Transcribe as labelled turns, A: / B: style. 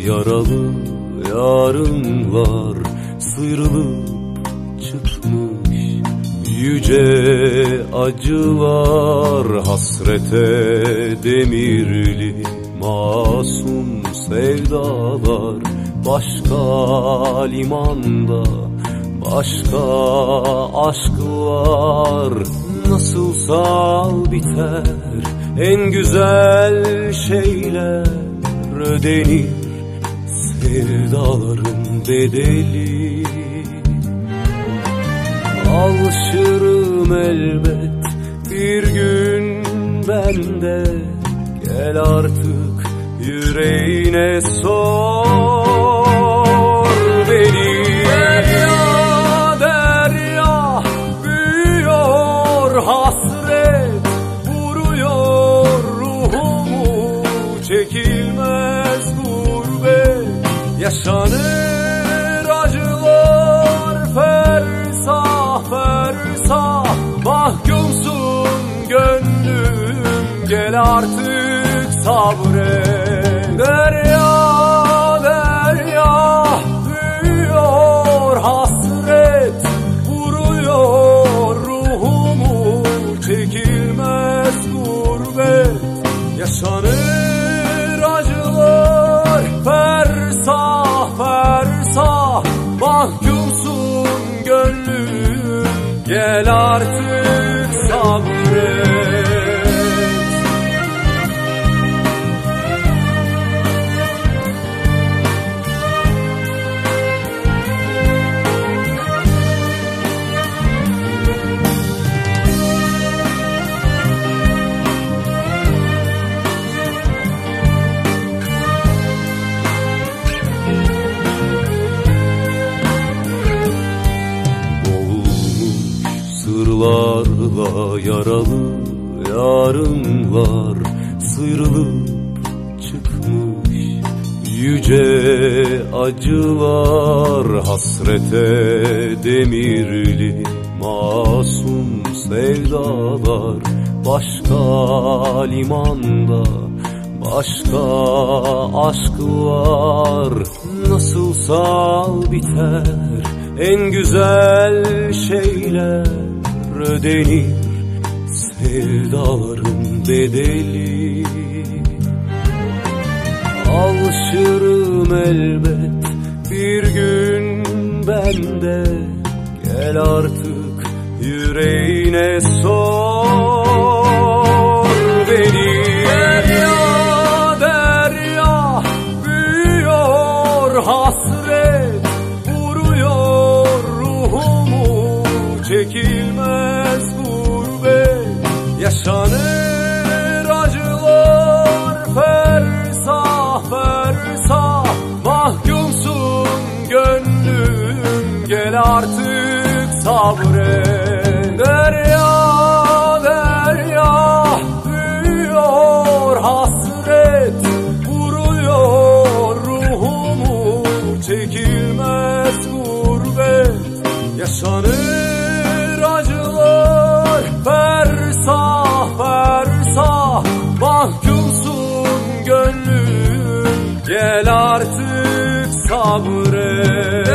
A: yaralı yarınlar sıyrılıp çıkmış. Yüce acılar hasrete demirli, masum sevdalar başka limanda, başka aşklar nasılsa biter. En güzel şeyler ödenir, sevdaların bedeli. Alışırım elbet bir gün ben de, gel artık yüreğine sor beni. Derya derya büyüyor hasret, vuruyor ruhumu çekilmez gurbet. Yaşanır acılar fersah fersah, mahkumsun gönlüm gel artık sabret. Derya derya büyüyor hasret, vuruyor ruhumu çekilmez gurbet. Yaşanır acılar fersah fersah, mahkumsun gönlüm gel artık sabret. Sırlarla yaralı yarınlar sıyrılıp çıkmış. Yüce acılar hasrete demirli, masum sevdalar başka limanda, başka aşklar nasılsa biter. En güzel şeyler ödenir, sevdaların bedeli. Alışırım elbet bir gün ben de, gel artık yüreğine sor beni. Derya derya büyüyor hasret, vuruyor ruhumu çekilmez gurbet. Yaşanır acılar fersah fersah, mahkumsun gönlüm gel artık sabret. Derya derya büyüyor hasret, vuruyor ruhumu çekilmez gurbet. Yaşanır acılar fersah fersah, mahkumsun gönlüm gel artık sabret.